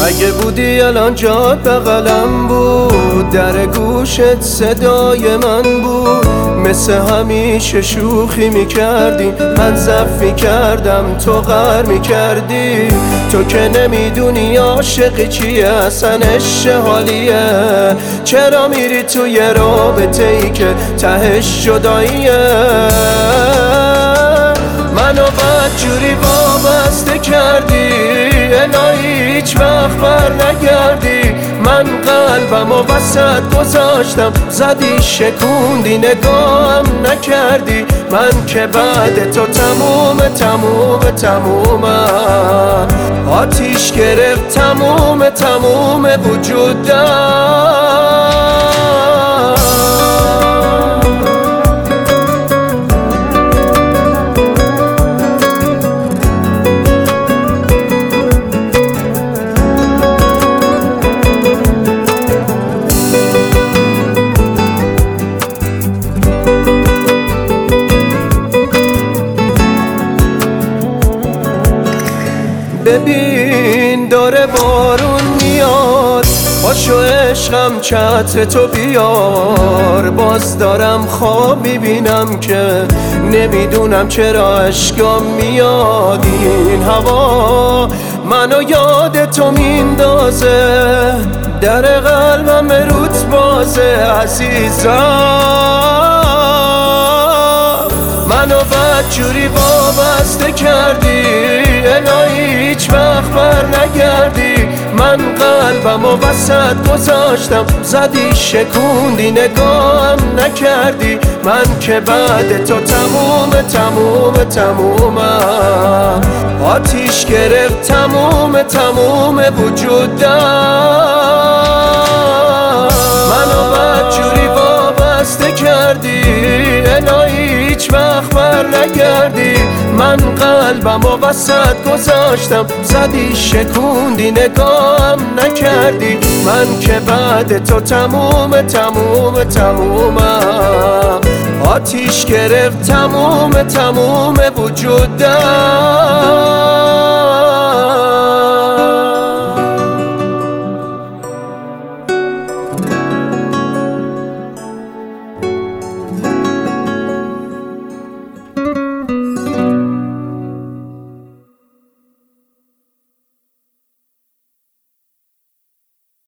اگه بودی الان جات بغلم بود، در گوشت صدای من بود، مثل همیشه شوخی میکردی، من ضعف میکردم تو غر میکردی. تو که نمیدونی عاشق چیه، اصلا عشق حالیه، چرا میری توی رابطه ای که تهش جداییه؟ منو بدجوری وابسته کردی، الهی هیچ وقت بر نگردی. من قلبم و وسط گذاشتم، زدی شکوندی نگاهم نکردی. من که بعد تو تمومم، آتیش گرفت تموم وجودم. ببین داره بارون میاد، پاشو عشقم چتر تو بیار. باز دارم خواب میبینم که نمیدونم چرا اشکام میاد. این هوا منو یاد تو میندازه، در قلبم روت بازه عزیزم. منو بدجوری وابسته کردی، الهی هیچ وقت بر نگردی. من قلبم و وسط گذاشتم، زدی شکوندی نگاهم نکردی. من که بعد تو تمومم، آتیش گرفت تموم وجودم. منو بدجوری وابسته کردی، الهی هیچ وقت بر نگردی. من قلبم و وسط گذاشتم، زدی شکوندی نگاهم نکردی. من که بعد تو تمومم، آتیش گرفت تموم وجودم.